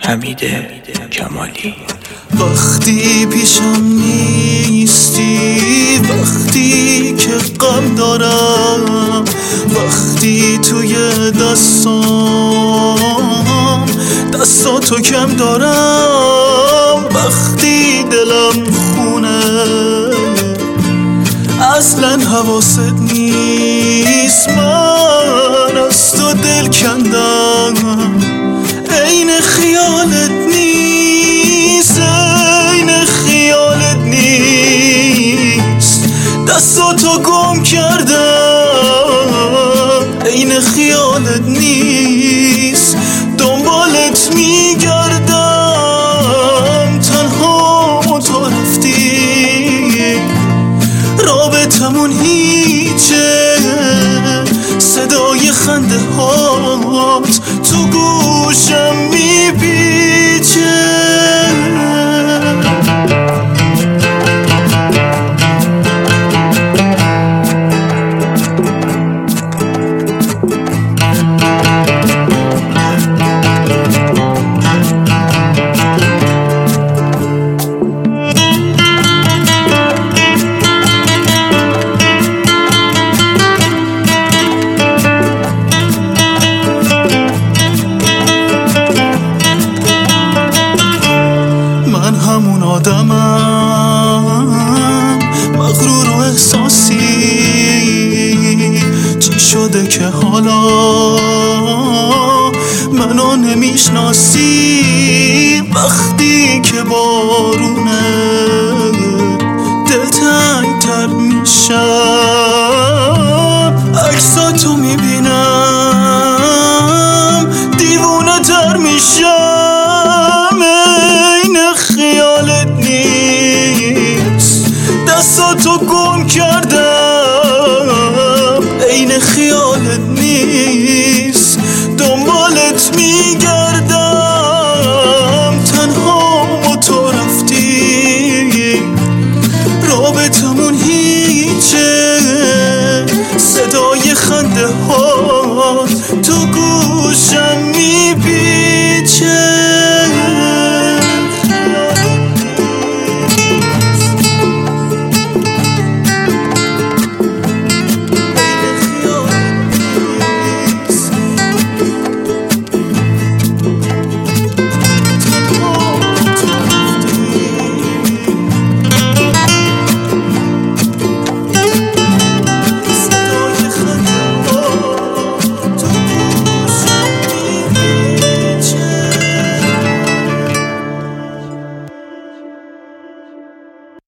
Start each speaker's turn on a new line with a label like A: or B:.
A: حمید کمالی.
B: وقتی پیشم نیستی، وقتی که غم دارم، وقتی توی دستاتو کم دارم، وقتی دلم خونه اصلا حواست نیست، من از تو دل کندم، عین خیالت نیست، عین خیالت نیست، دستاتو گم کردم، عین خیالت نیست، دنبالت میگردم، تنها تو رفتی، رابطمون هیچه، صدای خنده هات تو گوشم میپیچه. همون آدمم، مغرور و احساسی، چی شده که حالا منو نمیشناسی؟ وقتی که بارونه دلتنگ تر میشم، عکساتو میبینم